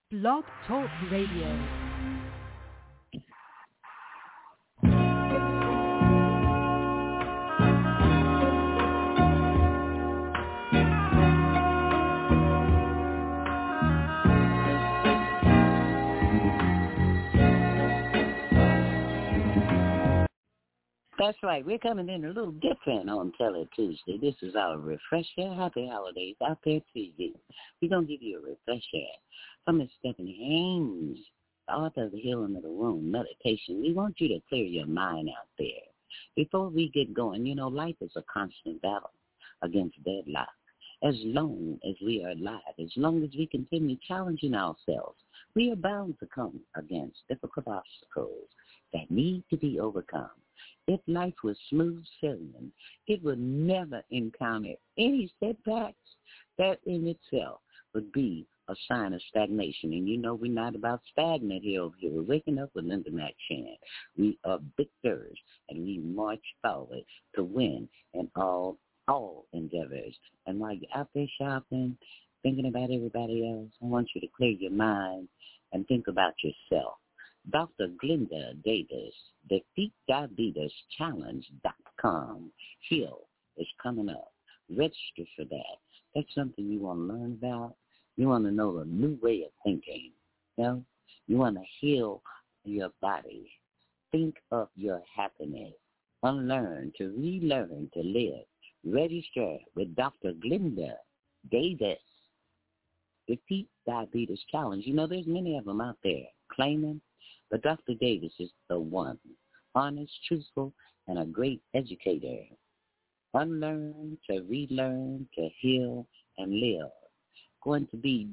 Blog Talk Radio. That's right. We're coming in a little different on Tele Tuesday. This is our refresher. Happy holidays out there to you. We're going to give you a refresher from Ms. Stephanie Haynes, the author of The Healing of the Room, Meditation. We want you to clear your mind out there. Before we get going, you know, life is a constant battle against deadlock. As long as we are alive, as long as we continue challenging ourselves, we are bound to come against difficult obstacles that need to be overcome. If life was smooth sailing, it would never encounter any setbacks. That in itself would be a sign of stagnation. And you know we're not about stagnant here over here. We're waking up with Linda McShann. We are victors, and we march forward to win in all endeavors. And while you're out there shopping, thinking about everybody else, I want you to clear your mind and think about yourself. Dr. Glenda Davis, DefeatDiabetesChallenge.com. Heal is coming up. Register for that. That's something you want to learn about. You want to know a new way of thinking. You know? You want to heal your body. Think of your happiness. Unlearn to relearn to live. Register with Dr. Glenda Davis. Defeat Diabetes Challenge. You know, there's many of them out there claiming. But Dr. Davis is the one, honest, truthful, and a great educator. Unlearn to relearn to heal and live. Going to be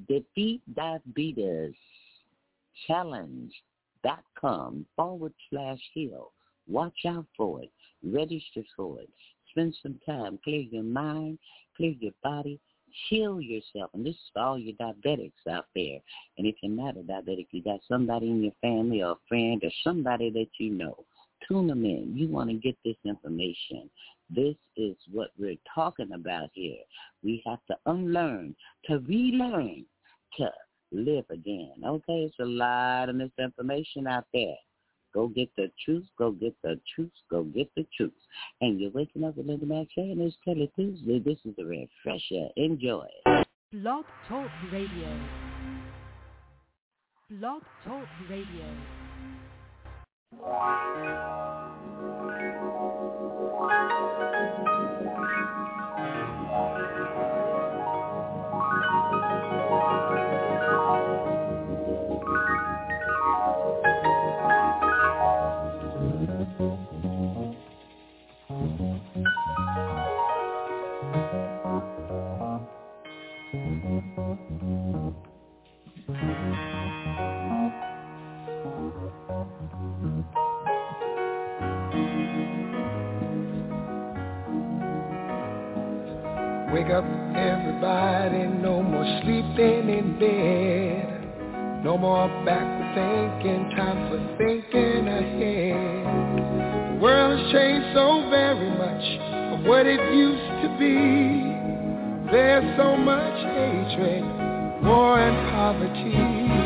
DefeatDiabetesChallenge.com/heal. Watch out for it. Register for it. Spend some time. Clear your mind. Clear your body. Heal yourself. And this is for all your diabetics out there. And if you're not a diabetic, you got somebody in your family or a friend or somebody that you know. Tune them in. You want to get this information. This is what we're talking about here. We have to unlearn, to relearn, to live again. Okay, it's a lot of misinformation out there. Go get the truth, go get the truth, go get the truth. And you're waking up with Linda McShay, and it's Tele Tuesday. This is the refresher. Enjoy. Blog Talk Radio. Blog Talk Radio. Wake up, everybody, no more sleeping in bed. No more backward thinking, time for thinking ahead. The world has changed so very much from what it used to be. There's so much hatred, war and poverty.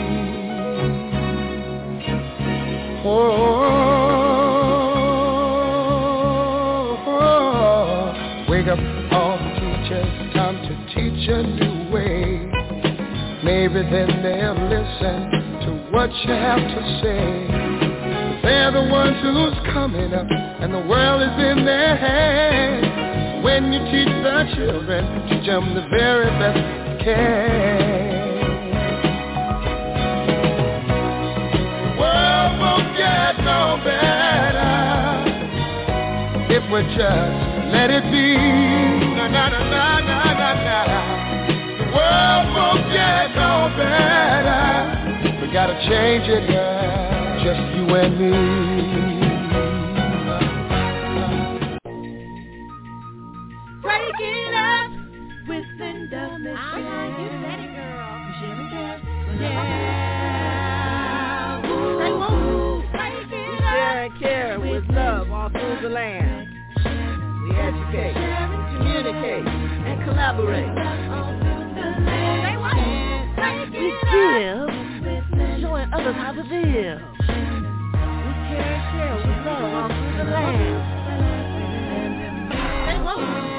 Wake up all the teachers, time to teach a new way. Maybe then they'll listen to what you have to say. They're the ones who's coming up, and the world is in their hands. When you teach the children, teach them the very best you can. The world won't get no better if we just let it be. Na na na na na na na. The world won't get no better. We gotta change it, yeah. Just you and me. Break it up with Linda McShann. You said it, girl. Yeah. Ooh. Break it up. Share and care with love all through the land. We educate, communicate, and collaborate. We give others how to live. We care and share with love all through the land. Say what?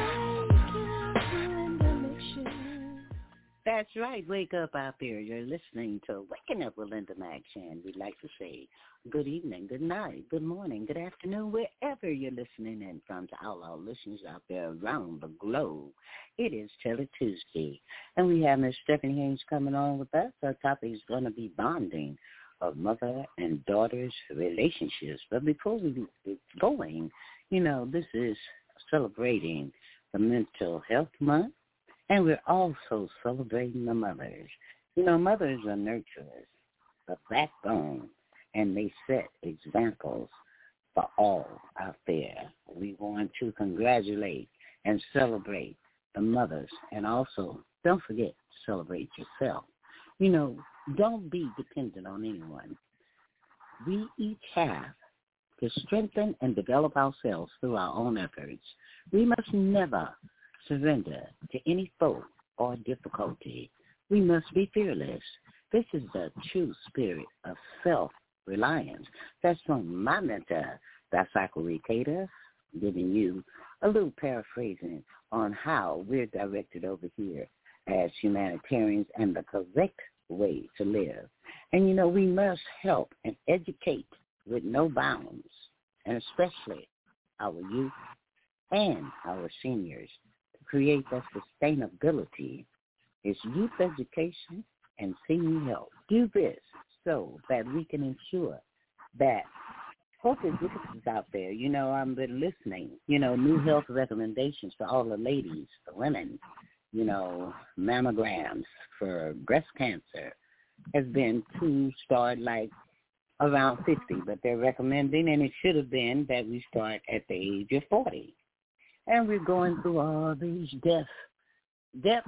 That's right. Wake up out there. You're listening to Waking Up with Linda McShan. We'd like to say good evening, good night, good morning, good afternoon, wherever you're listening in from, to all our listeners out there around the globe. It is Tele Tuesday, and we have Miss Stephanie Haynes coming on with us. Our topic is going to be bonding of mother and daughter's relationships. But before we get going, this is celebrating the Mental Health Month. And we're also celebrating the mothers. Mothers are nurturers, a backbone, and they set examples for all out there. We want to congratulate and celebrate the mothers, and also don't forget to celebrate yourself. Don't be dependent on anyone. We each have to strengthen and develop ourselves through our own efforts. We must never surrender to any foe or difficulty. We must be fearless. This is the true spirit of self-reliance. That's from my mentor, Dasaku Rikeda, giving you a little paraphrasing on how we're directed over here as humanitarians and the correct way to live. And, we must help and educate with no bounds, and especially our youth and our seniors. Create that sustainability is youth education and senior health. Do this so that we can ensure that health executives out there, I've been listening, new health recommendations for all the ladies, the women, mammograms for breast cancer has been to start like around 50, but they're recommending, and it should have been that we start at the age of 40. And we're going through all these depth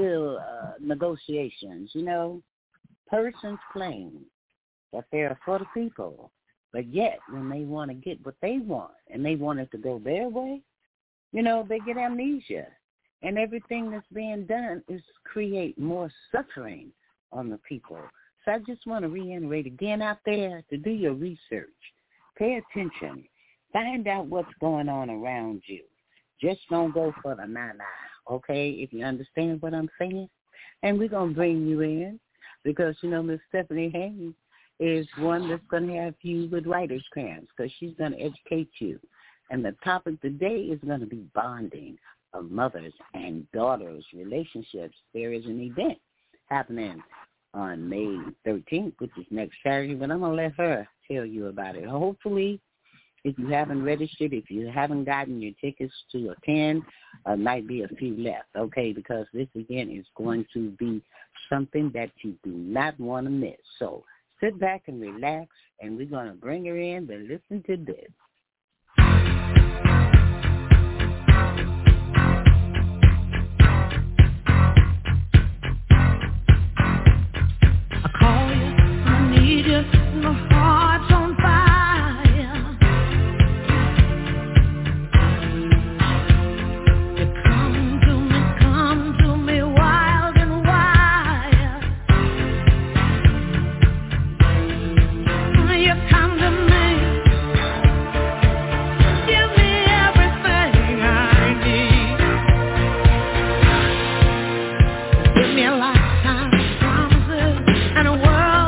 negotiations. Persons claim that they're for the people, but yet when they want to get what they want and they want it to go their way, they get amnesia. And everything that's being done is create more suffering on the people. So I just want to reiterate again out there to do your research. Pay attention. Find out what's going on around you. Just don't go for the na-na, okay, if you understand what I'm saying. And we're going to bring you in because, Miss Stephanie Haynes is one that's going to have you with writer's cramps because she's going to educate you. And the topic today is going to be bonding of mothers and daughters' relationships. There is an event happening on May 13th, which is next Saturday, but I'm going to let her tell you about it. Hopefully, if you haven't registered, if you haven't gotten your tickets to attend, might be a few left, okay, because this event is going to be something that you do not want to miss. So sit back and relax, and we're going to bring her in to listen to this. I call you, I need you, my heart's on fire. Give me a lifetime of promises and a world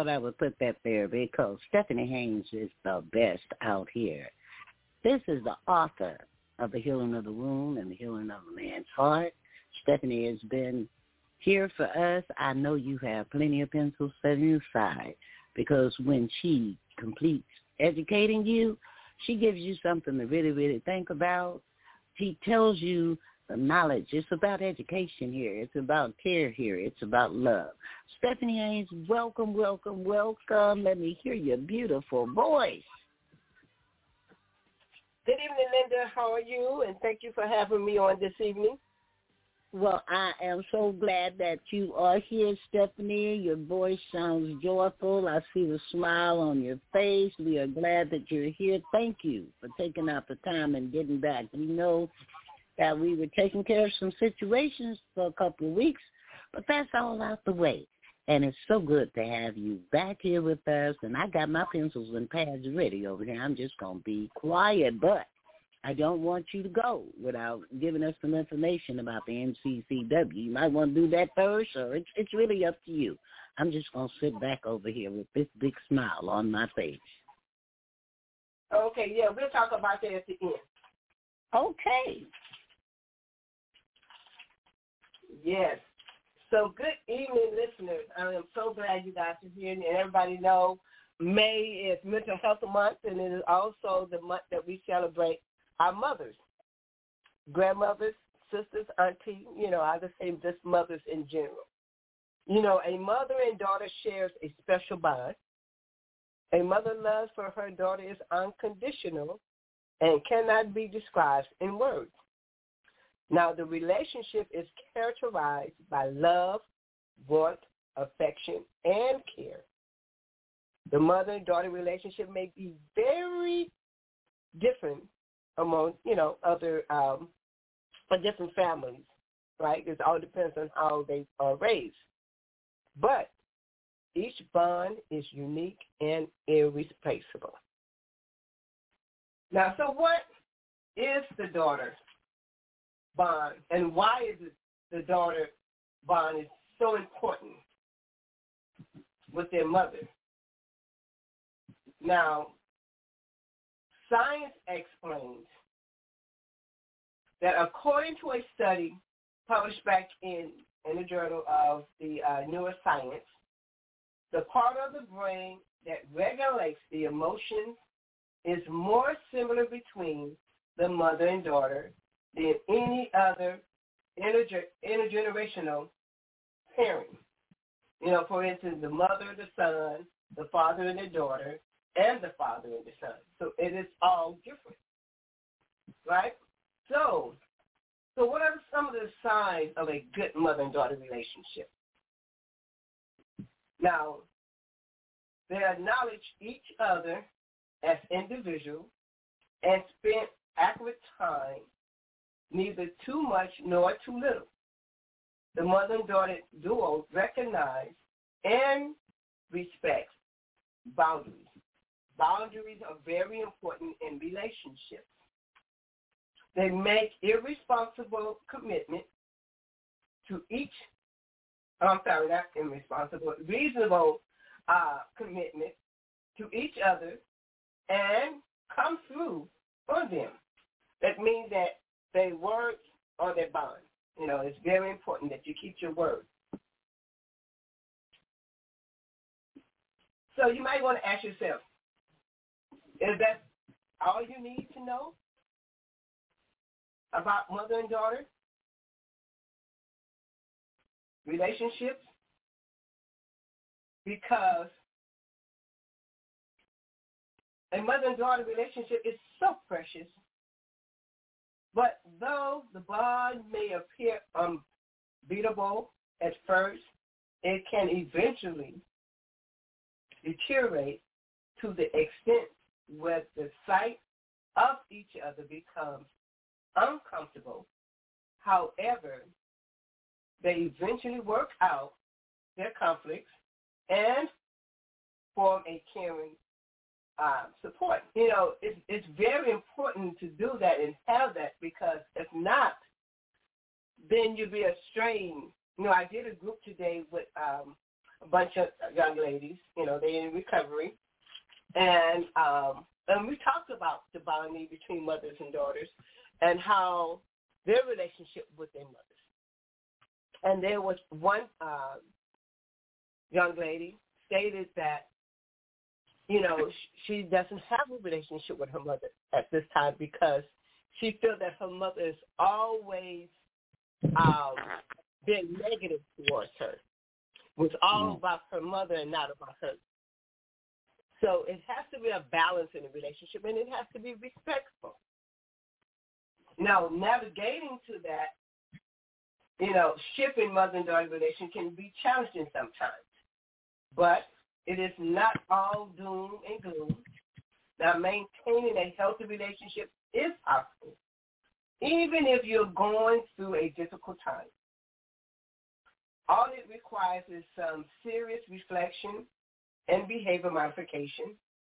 thought I would put that there because Stephanie Haynes is the best out here. This is the author of The Healing of the Wound and The Healing of a Man's Heart. Stephanie has been here for us. I know you have plenty of pencils setting aside because when she completes educating you, she gives you something to really, really think about. She tells you the knowledge. It's about education here. It's about care here. It's about love. Stephanie Haynes, welcome, welcome, welcome. Let me hear your beautiful voice. Good evening, Linda. How are you? And thank you for having me on this evening. Well, I am so glad that you are here, Stephanie. Your voice sounds joyful. I see the smile on your face. We are glad that you're here. Thank you for taking out the time and getting back. We know that we were taking care of some situations for a couple of weeks, but that's all out the way. And it's so good to have you back here with us. And I got my pencils and pads ready over here. I'm just going to be quiet, but I don't want you to go without giving us some information about the NCCW. You might want to do that first, or it's really up to you. I'm just going to sit back over here with this big smile on my face. Okay, yeah, we'll talk about that at the end. Okay. Yes. So good evening, listeners. I am so glad you guys are here. And everybody know May is Mental Health Month, and it is also the month that we celebrate our mothers, grandmothers, sisters, auntie, I just say just mothers in general. A mother and daughter shares a special bond. A mother love for her daughter is unconditional and cannot be described in words. Now, the relationship is characterized by love, warmth, affection, and care. The mother and daughter relationship may be very different among, other for different families, right? It all depends on how they are raised. But each bond is unique and irreplaceable. Now, so what is the daughter bond, and why is it the daughter bond is so important with their mother? Now, science explains that according to a study published back in the Journal of the Neuroscience, the part of the brain that regulates the emotions is more similar between the mother and daughter than any other intergenerational pairing. For instance, the mother and the son, the father and the daughter, and the father and the son. So it is all different, right? So what are some of the signs of a good mother and daughter relationship? Now, they acknowledge each other as individuals and spend adequate time, neither too much nor too little. The mother and daughter duo recognize and respect boundaries. Boundaries are very important in relationships. They make irresponsible commitment to each, reasonable commitment to each other and come through for them. That means that their words are their bond. It's very important that you keep your word. So you might want to ask yourself, is that all you need to know about mother and daughter relationships? Because a mother and daughter relationship is so precious, but though the bond may appear unbeatable at first, it can eventually deteriorate to the extent where the sight of each other becomes uncomfortable. However, they eventually work out their conflicts and form a caring support. It's very important to do that and have that, because if not, then you'll be estranged. I did a group today with a bunch of young ladies. They're in recovery. And we talked about the bonding between mothers and daughters and how their relationship with their mothers. And there was one young lady stated that, she doesn't have a relationship with her mother at this time because she feels that her mother is always been negative towards her. It was all about her mother and not about her. So it has to be a balance in the relationship, and it has to be respectful. Now, navigating to that, shipping mother and daughter relation can be challenging sometimes. But it is not all doom and gloom. Now, maintaining a healthy relationship is possible, even if you're going through a difficult time. All it requires is some serious reflection and behavior modification.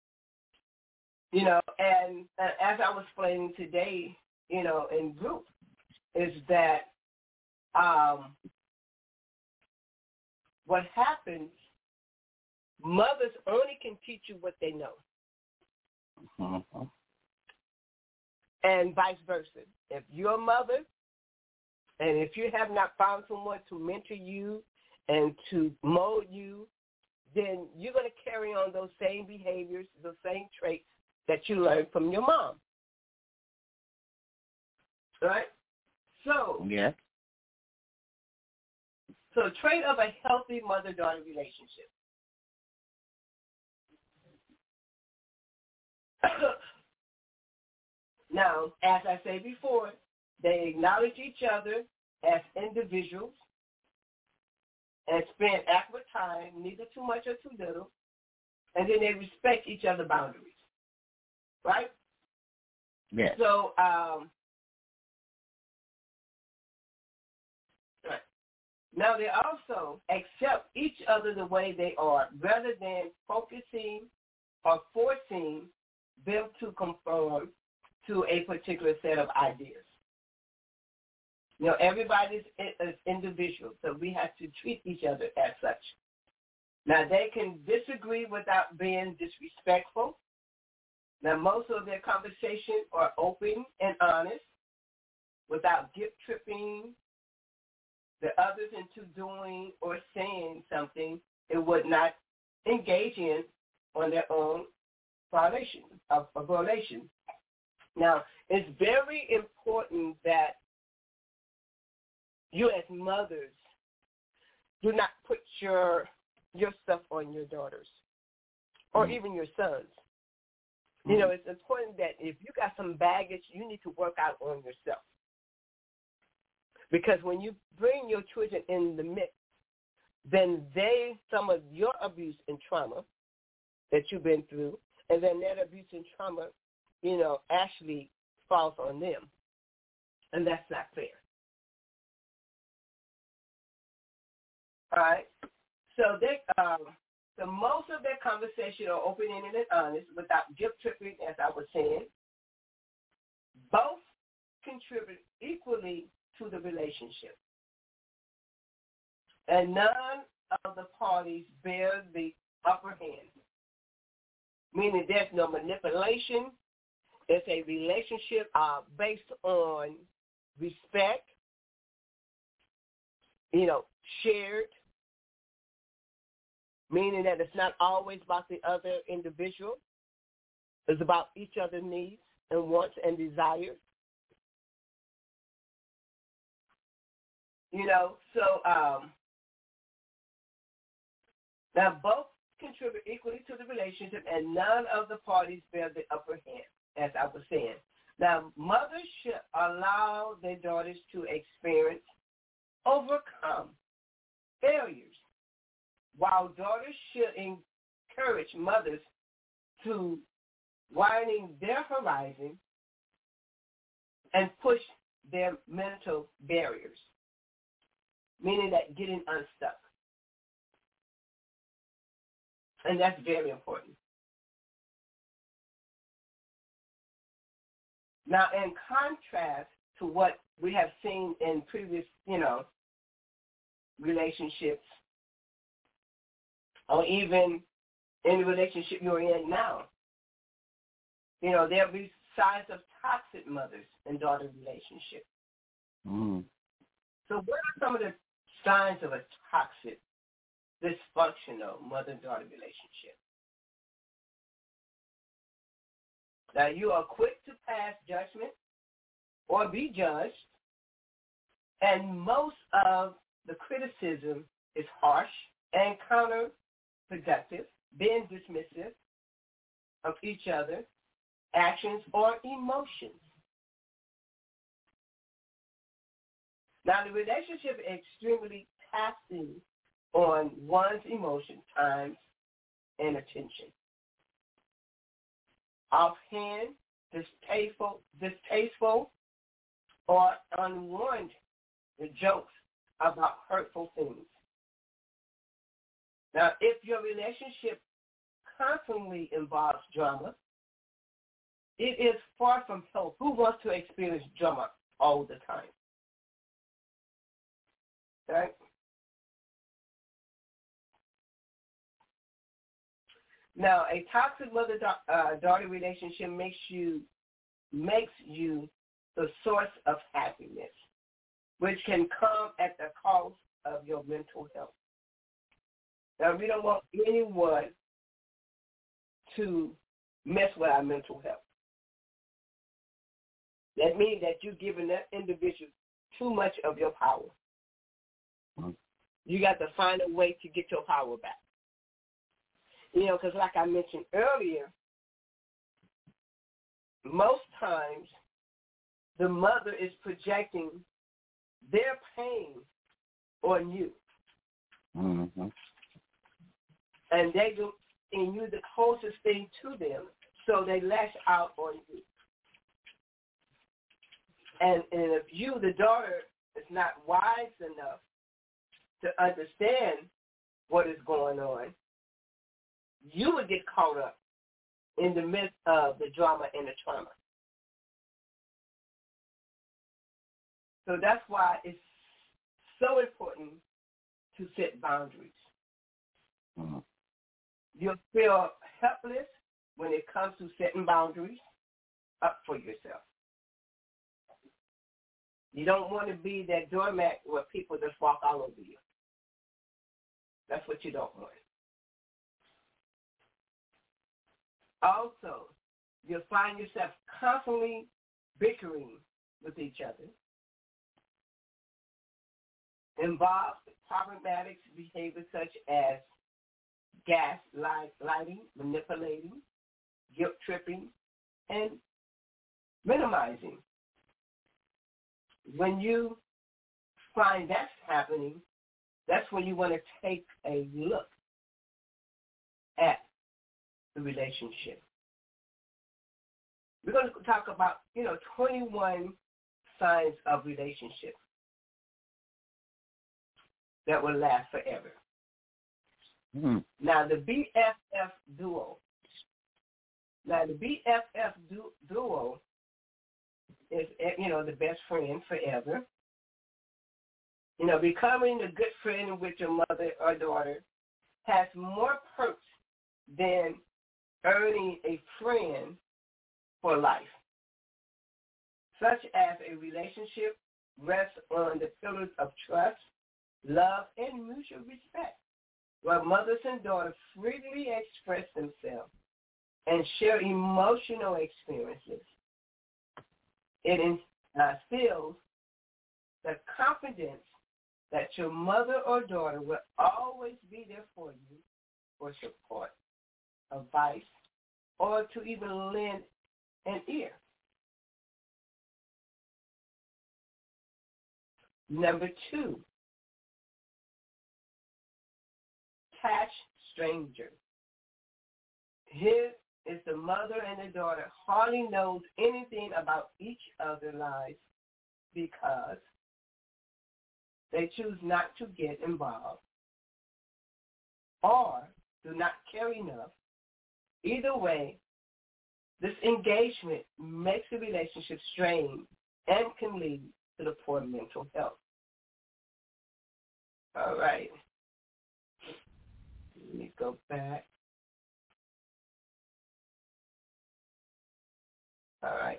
And as I was explaining today, in group, is that what happens, mothers only can teach you what they know. Mm-hmm. And vice versa. If you're a mother, and if you have not found someone to mentor you and to mold you, then you're going to carry on those same behaviors, those same traits that you learned from your mom. Right? So, yeah. So trait of a healthy mother-daughter relationship. Now, as I said before, they acknowledge each other as individuals and spend adequate time, neither too much or too little, and then they respect each other's boundaries. Right? Yes. So, now they also accept each other the way they are, rather than focusing or forcing them to conform to a particular set of ideas. Everybody's individual, so we have to treat each other as such. Now, they can disagree without being disrespectful. Now, most of their conversations are open and honest, without guilt-tripping the others into doing or saying something they would not engage in on their own violation of a violation. Now, it's very important that you as mothers do not put your stuff on your daughters or even your sons. It's important that if you got some baggage, you need to work out on yourself. Because when you bring your children in the mix, then some of your abuse and trauma that you've been through, and then that abuse and trauma, actually falls on them. And that's not fair. All right? So so most of their conversation are open-ended and honest without guilt-tripping, as I was saying. Both contribute equally to the relationship. And none of the parties bear the upper hand, meaning there's no manipulation. It's a relationship based on respect, shared, meaning that it's not always about the other individual. It's about each other's needs and wants and desires. Now both contribute equally to the relationship, and none of the parties bear the upper hand, as I was saying. Now, mothers should allow their daughters to overcome failures, while daughters should encourage mothers to widen their horizon and push their mental barriers, meaning that getting unstuck. And that's very important. Now, in contrast to what we have seen in previous, relationships, or even in the relationship you're in now. You know, there'll be signs of toxic mothers and daughter relationship. Mm. So what are some of the signs of a toxic, dysfunctional mother-daughter relationship? Now, you are quick to pass judgment or be judged, and most of the criticism is harsh and counterproductive, being dismissive of each other, actions, or emotions. Now, the relationship is extremely taxing on one's emotion, time, and attention. Offhand, distasteful, or unwarranted jokes about hurtful things. Now, if your relationship constantly involves drama, it is far from healthy. Who wants to experience drama all the time? Right? Now, a toxic mother-daughter relationship makes you the source of happiness, which can come at the cost of your mental health. Now, we don't want anyone to mess with our mental health. That means that you're giving that individual too much of your power. You got to find a way to get your power back. You know, because like I mentioned earlier, most times the mother is projecting their pain on you. Mm-hmm. And they do, and you're the closest thing to them, so they lash out on you. And if you, the daughter, is not wise enough to understand what is going on, you would get caught up in the midst of the drama and the trauma. So that's why it's so important to set boundaries. Mm-hmm. You'll feel helpless when it comes to setting boundaries up for yourself. You don't want to be that doormat where people just walk all over you. That's what you don't want. Also, you'll find yourself constantly bickering with each other, involved in problematic behavior such as gaslighting, manipulating, guilt tripping, and minimizing. When you find that's happening, that's when you want to take a look at the relationship. We're going to talk about, 21 signs of relationship that will last forever. Mm-hmm. Now, the BFF duo. Duo is, the best friend forever. Becoming a good friend with your mother or daughter has more perks than earning a friend for life, such as a relationship rests on the pillars of trust, love, and mutual respect, where mothers and daughters freely express themselves and share emotional experiences. It instills the confidence that your mother or daughter will always be there for you for support, advice, or to even lend an ear. Number 2, attached strangers. Here is the mother and the daughter hardly knows anything about each other's lives because they choose not to get involved or do not care enough. Either way, this engagement makes the relationship strained and can lead to the poor mental health. All right. Let me go back. All right.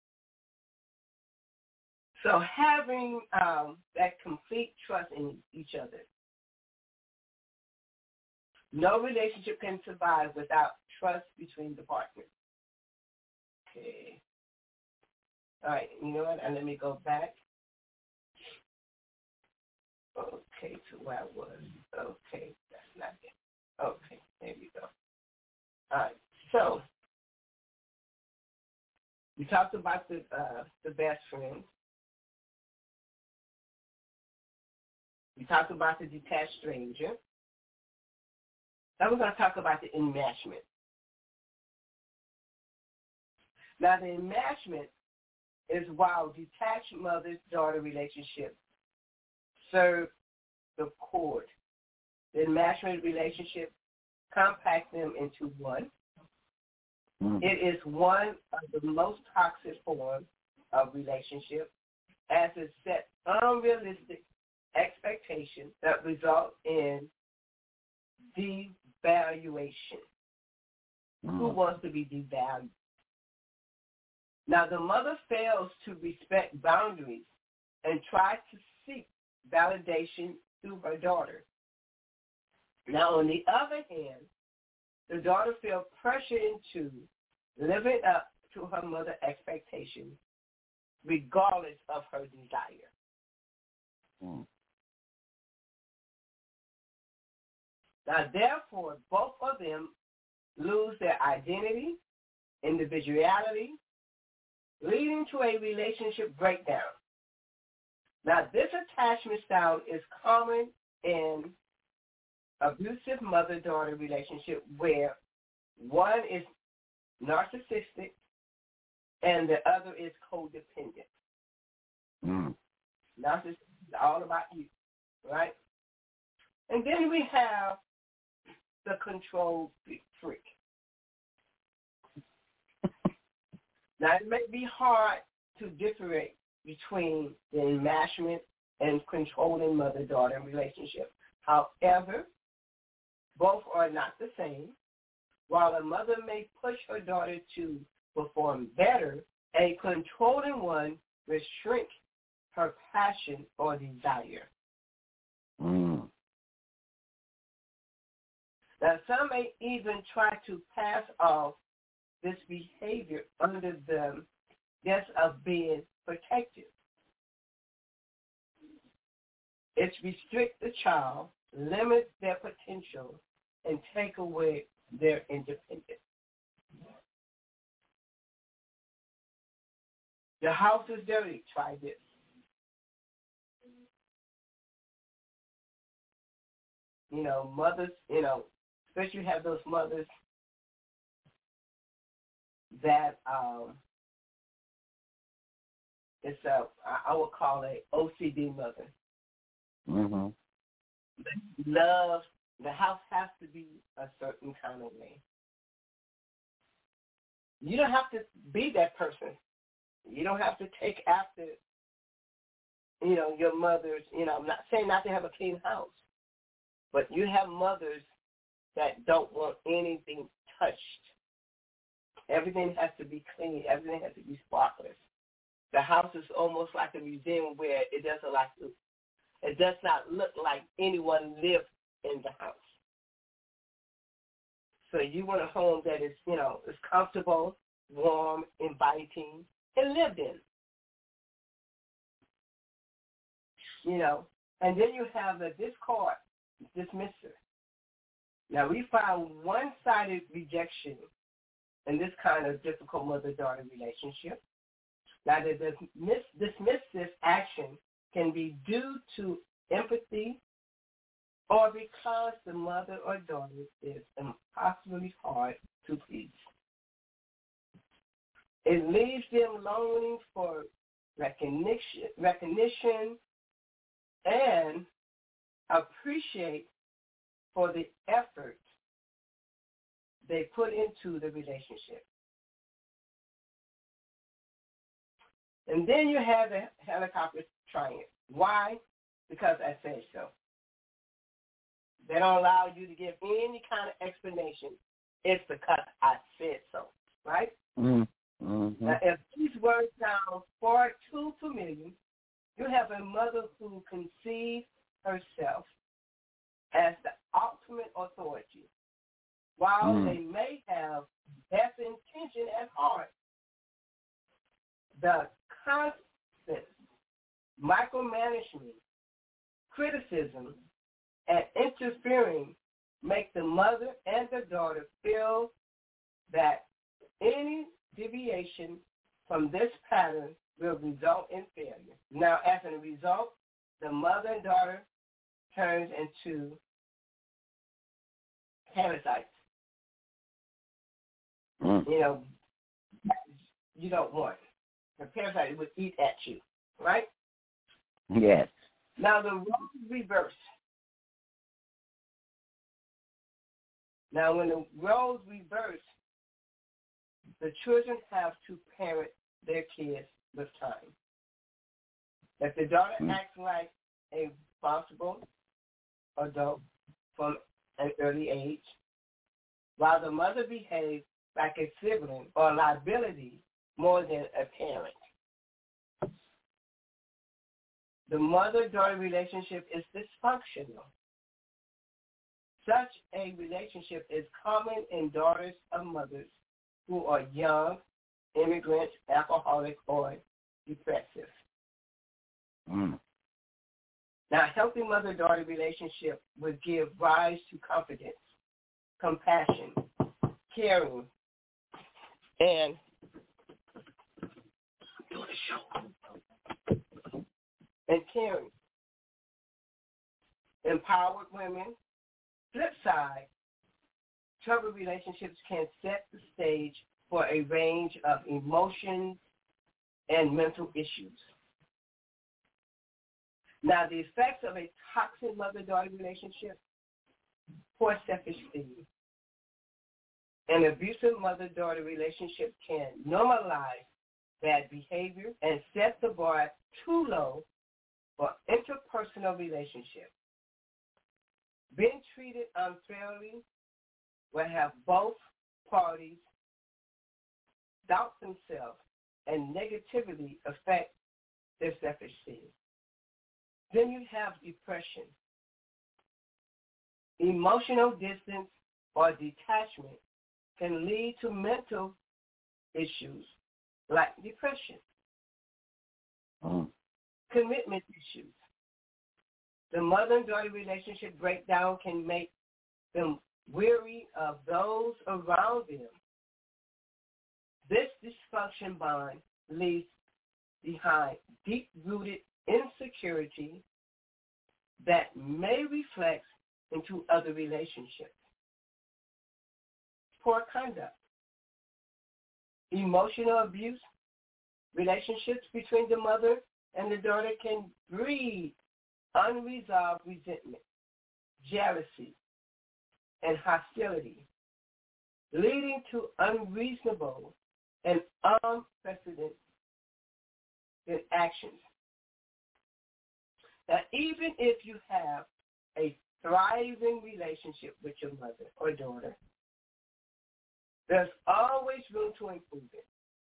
So having that complete trust in each other. No relationship can survive without trust between the partners. Okay. All right. You know what? And let me go back. Okay, to where I was. Okay, that's not it. Okay, there we go. All right. So we talked about the best friends. We talked about the detached stranger. Now we're going to talk about the enmeshment. Now the enmeshment is while detached mother-daughter relationships serve the cord. The enmeshment relationship compact them into one. It is one of the most toxic forms of relationship as it sets unrealistic expectations that result in devaluation. Who wants to be devalued? Now, the mother fails to respect boundaries and tries to seek validation through her daughter. Now, on the other hand, the daughter feels pressure into living up to her mother's expectations regardless of her desire. Now, therefore, both of them lose their identity, individuality, leading to a relationship breakdown. Now, this attachment style is common in abusive mother-daughter relationship where one is narcissistic and the other is codependent. Narcissism is all about you, right? And then we have the control freak. Now, it may be hard to differentiate between the enmeshment and controlling mother-daughter relationship. However, both are not the same. While a mother may push her daughter to perform better, a controlling one will shrink her passion or desire. Now, some may even try to pass off this behavior under the guise of being protective. It restricts the child, limits their potential, and take away their independence. The house is dirty. Try this. You know, mothers, especially you have those mothers that I would call a OCD mother. Love, the house has to be a certain kind of way. You don't have to be that person. You don't have to take after, your mother's, I'm not saying not to have a clean house, but you have mothers that don't want anything touched. Everything has to be clean. Everything has to be spotless. The house is almost like a museum where it does not look like anyone lived in the house. So you want a home that is, is comfortable, warm, inviting, and lived in. And then you have the discord, dismisser. Now, we found one-sided rejection in this kind of difficult mother-daughter relationship. Now, the dismissive action can be due to empathy or because the mother or daughter is impossibly hard to please. It leaves them longing for recognition and appreciate for the effort they put into the relationship. And then you have the helicopter triangle. Why? Because I say so. They don't allow you to give any kind of explanation. It's because I said so, right? Mm-hmm. Now, if these words sound far too familiar, you have a mother who conceives herself as the ultimate authority. While they may have best intention at heart, the constant micromanagement, criticism, and interfering make the mother and the daughter feel that any deviation from this pattern will result in failure. Now, as a result, the mother and daughter turns into parasites. You know, you don't want. The parasite would eat at you, right? Yes. Now, the role is reversed. Now, when the roles reverse, the children have to parent their kids with time. If the daughter acts like a responsible adult from an early age, while the mother behaves like a sibling or liability more than a parent. The mother-daughter relationship is dysfunctional. Such a relationship is common in daughters of mothers who are young, immigrants, alcoholic, or depressive. Now, a healthy mother-daughter relationship would give rise to confidence, compassion, caring, and caring. Empowered women. Flip side, troubled relationships can set the stage for a range of emotions and mental issues. Now, the effects of a toxic mother-daughter relationship: poor self-esteem. An abusive mother-daughter relationship can normalize bad behavior and set the bar too low for interpersonal relationships. Being treated unfairly will have both parties doubt themselves and negatively affect their self-esteem. Then you have depression. Emotional distance or detachment can lead to mental issues like depression, commitment issues. The mother and daughter relationship breakdown can make them weary of those around them. This dysfunction bond leaves behind deep-rooted insecurity that may reflect into other relationships. Poor conduct. Emotional abuse. Relationships between the mother and the daughter can breed unresolved resentment, jealousy, and hostility, leading to unreasonable and unprecedented actions. Now, even if you have a thriving relationship with your mother or daughter, there's always room to improve it.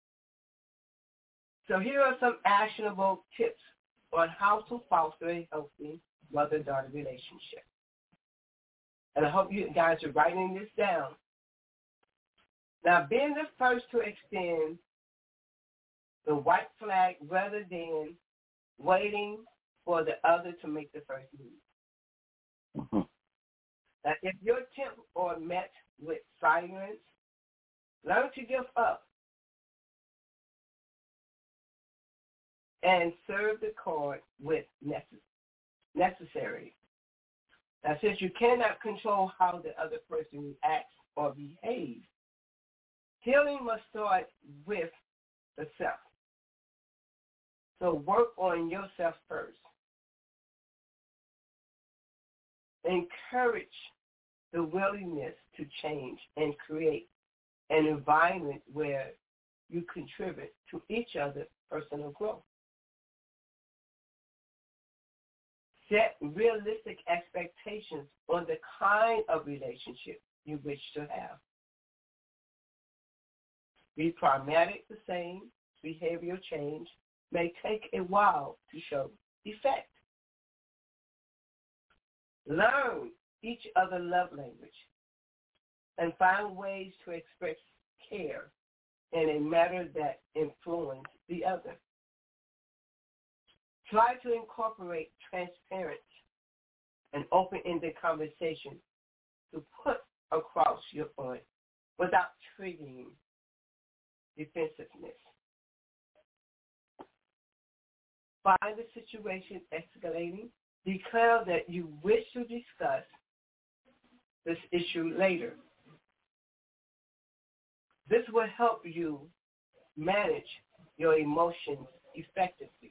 So here are some actionable tips on how to foster a healthy mother-daughter relationship. And I hope you guys are writing this down. Now, being the first to extend the white flag rather than waiting for the other to make the first move. Now, if your attempt are met with silence, learn to give up and serve the card with necessary. Now, since you cannot control how the other person reacts or behaves, healing must start with the self. So work on yourself first. Encourage the willingness to change and create an environment where you contribute to each other's personal growth. Set realistic expectations on the kind of relationship you wish to have. Be pragmatic the same. Behavioral change may take a while to show effect. Learn each other's love language and find ways to express care in a manner that influences the other. Try to incorporate transparent and open-ended conversation to put across your point without triggering defensiveness. Find the situation escalating. Declare that you wish to discuss this issue later. This will help you manage your emotions effectively.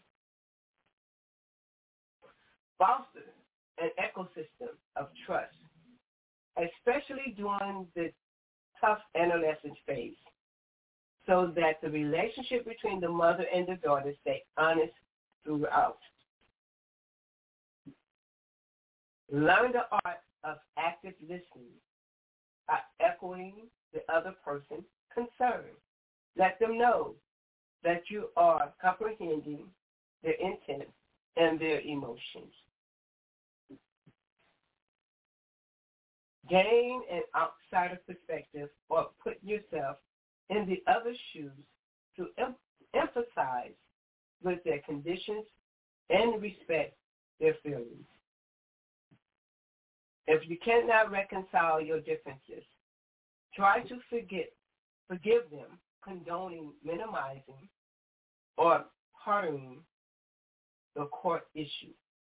Foster an ecosystem of trust, especially during the tough adolescence phase, so that the relationship between the mother and the daughter stay honest throughout. Learn the art of active listening by echoing the other person's concern. Let them know that you are comprehending their intent and their emotions. Gain an outsider perspective or put yourself in the other's shoes to emphasize with their conditions and respect their feelings. If you cannot reconcile your differences, try to forgive them, condoning, minimizing, or pardoning the court issue.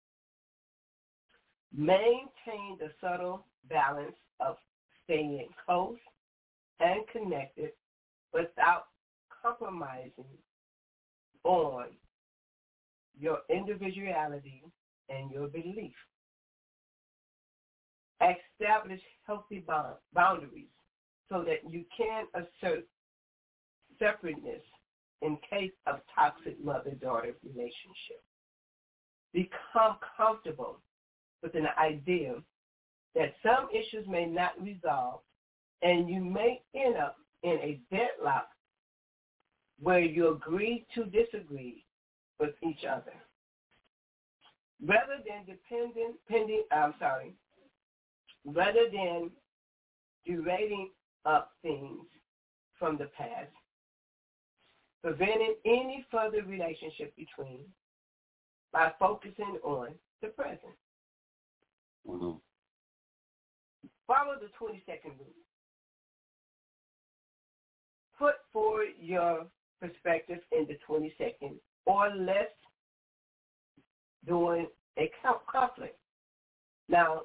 Maintain the subtle balance of staying close and connected without compromising on your individuality and your belief. Establish healthy boundaries so that you can assert separateness in case of toxic mother-daughter relationship. Become comfortable with an idea that some issues may not resolve and you may end up in a deadlock where you agree to disagree with each other. Rather than derating up things from the past, preventing any further relationship between by focusing on the present. Mm-hmm. Follow the 20-second rule. Put forward your perspective in the 20 seconds or less during a conflict. Now,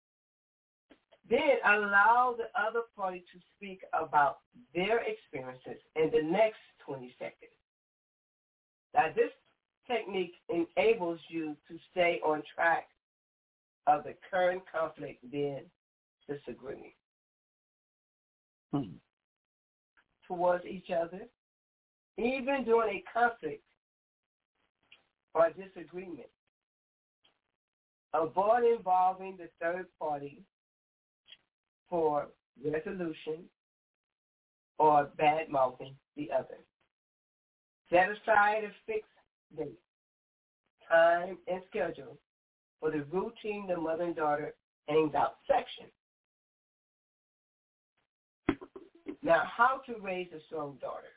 then allow the other party to speak about their experiences in the next 20 seconds. Now, this technique enables you to stay on track of the current conflict, then disagreeing towards each other, even during a conflict or disagreement. Avoid involving the third party for resolution or bad-mouthing the other. Set aside a fixed date, time, and schedule for the routine the mother and daughter hangs out section. Now, how to raise a strong daughter.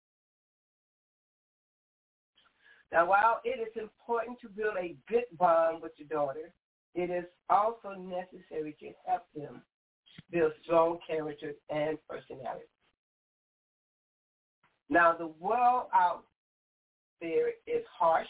Now, while it is important to build a good bond with your daughter, it is also necessary to help them build strong character and personality. Now, the world out there is harsh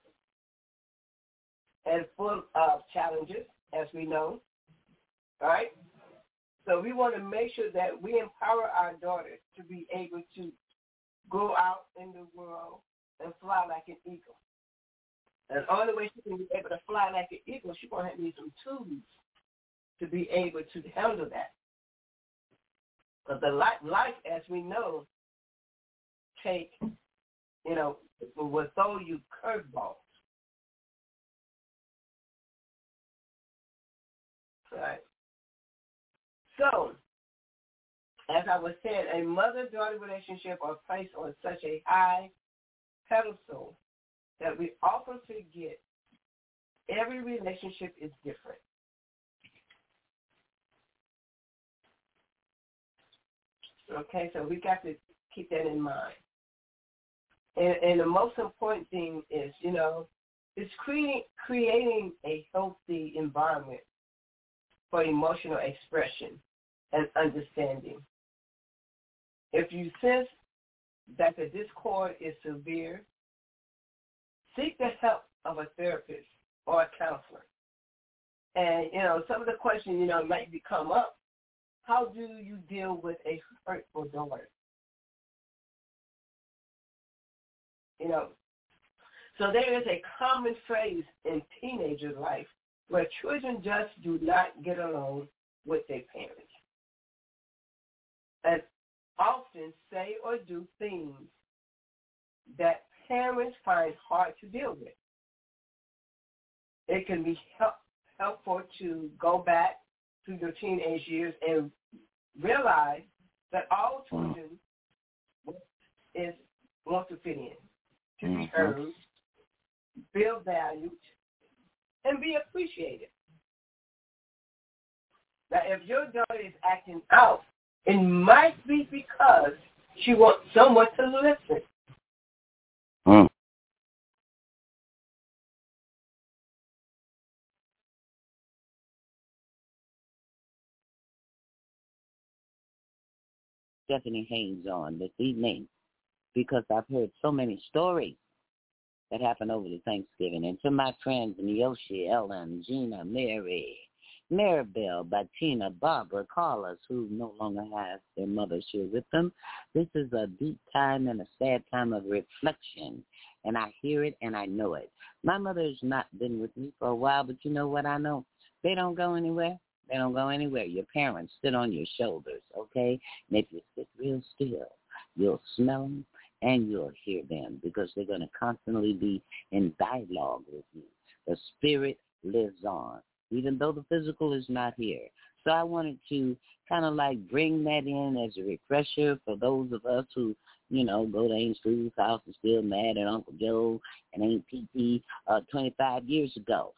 and full of challenges, as we know, right? So we want to make sure that we empower our daughters to be able to go out in the world and fly like an eagle. And the only way she can be able to fly like an eagle, she's going to need some tools to be able to handle that. Because the life, as we know, will throw you curveballs. Right. So, as I was saying, a mother-daughter relationship are placed on such a high pedestal that we often forget every relationship is different. Okay, so we got to keep that in mind. And the most important thing is, is creating a healthy environment for emotional expression and understanding. If you sense that the discord is severe, seek the help of a therapist or a counselor. And, some of the questions, might come up. How do you deal with a hurtful daughter? So there is a common phrase in teenager life where children just do not get along with their parents and often say or do things that parents find hard to deal with. It can be helpful to go back to your teenage years and realize that all children want to fit in, to be heard, feel valued, and be appreciated. Now, if your daughter is acting out, it might be because she wants someone to listen. Stephanie Haynes on this evening because I've heard so many stories that happened over the Thanksgiving. And to my friends, Miyoshi, Ellen, Gina, Mary, Maribel, Bettina, Barbara, Carlos, who no longer have their mothers here with them, this is a deep time and a sad time of reflection. And I hear it and I know it. My mother's not been with me for a while, but you know what I know? They don't go anywhere. They don't go anywhere. Your parents sit on your shoulders, okay? And if you sit real still, you'll smell them and you'll hear them because they're going to constantly be in dialogue with you. The spirit lives on, even though the physical is not here. So I wanted to kind of like bring that in as a refresher for those of us who, go to Aunt Stu's house and still mad at Uncle Joe and Aunt P.P. 25 years ago.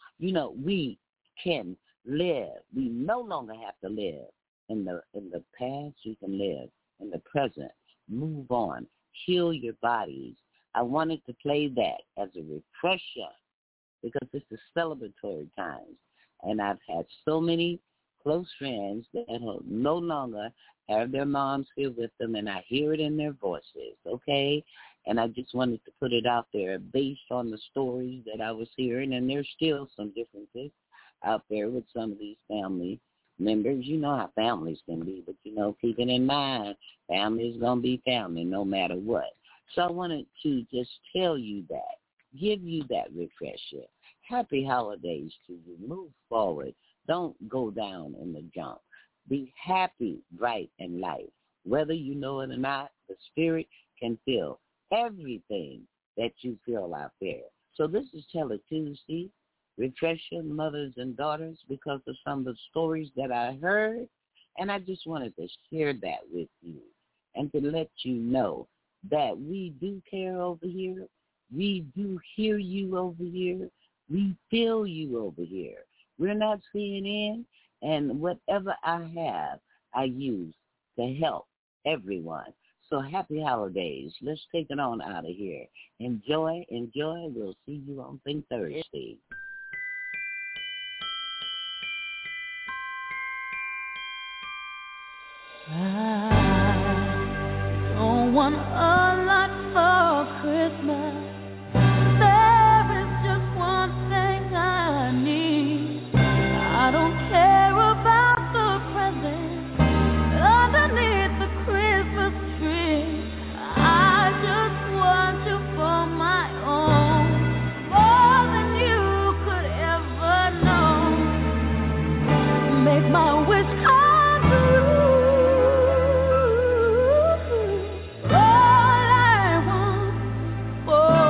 We can live. We no longer have to live in the past. You can live in the present. Move on. Heal your bodies. I wanted to play that as a refresher because this is celebratory times. And I've had so many close friends that no longer have their moms here with them, and I hear it in their voices, okay? And I just wanted to put it out there based on the stories that I was hearing, and there's still some differences out there with some of these family members. You know how families can be, but, keep it in mind, family is going to be family no matter what. So I wanted to just tell you that, give you that refresher. Happy holidays to you. Move forward. Don't go down in the junk. Be happy, bright, and light. Whether you know it or not, the spirit can feel everything that you feel out there. So this is Tell It Tuesday. Refresher, mothers and daughters, because of some of the stories that I heard. And I just wanted to share that with you and to let you know that we do care over here. We do hear you over here. We feel you over here. We're not seeing in, and whatever I have, I use to help everyone. So happy holidays. Let's take it on out of here. Enjoy. We'll see you on Think Thursday. I don't want a lot for Christmas. There is just one thing I need. I don't care about the presents underneath the Christmas tree. I just want you for my own, more than you could ever know. Make my wish come true. Oh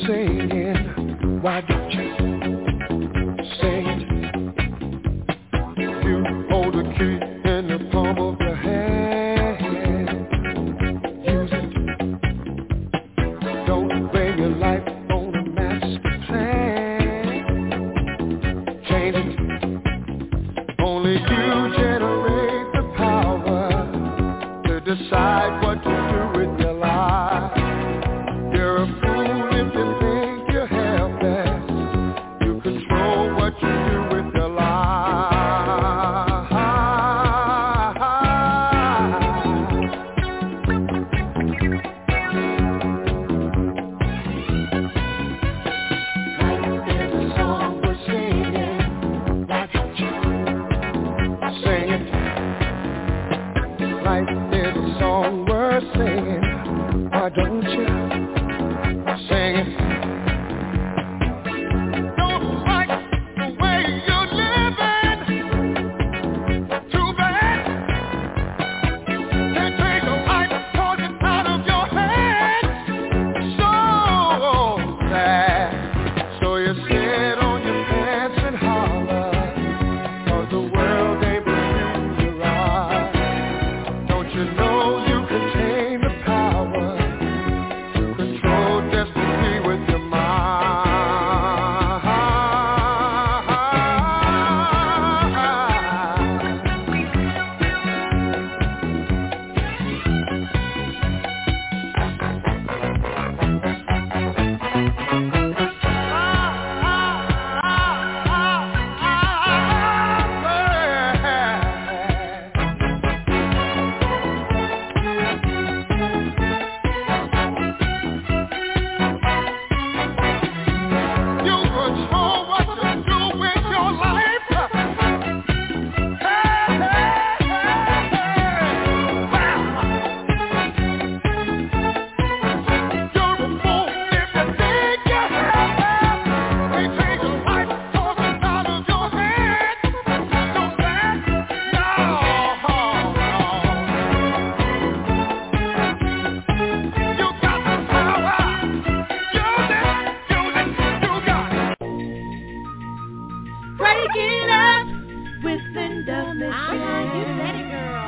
singing. Why don't you sing it? You hold the key in the palm of your hand. Use it. Don't bring your life on a master plan. Change it. Only you generate the power to decide what to do with your life. You're a fool if you think you're helpless. You control what you do with your life. Like there's a song we're singing. Why don't you sing it? Like there's a song we're singing. Why don't you sing it? Don't like the way you're living. Too bad. Can't take a life, cause it's out of your hands. So sad. So you sit on your pants and holler, cause the world ain't been you right. Don't you know you can tame the power to control destiny with your mind? You control what you do with your life. Hey, hey, hey. Wow. You're a fool if you think you're helpless. They take your life, cause it's out of your hands. So sad. No, you got the power. Use it, you got it. Breaking up with Linda Michelle. You said it, girl.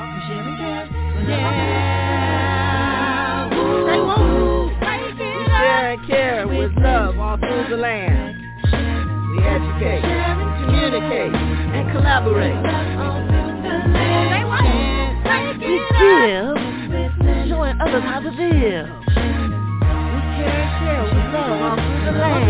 Yeah. Say woo. Breaking Share and care with love all through the land. We educate, communicate, and collaborate. Say what? We give, showing others how to live. We care and share with love all through the land.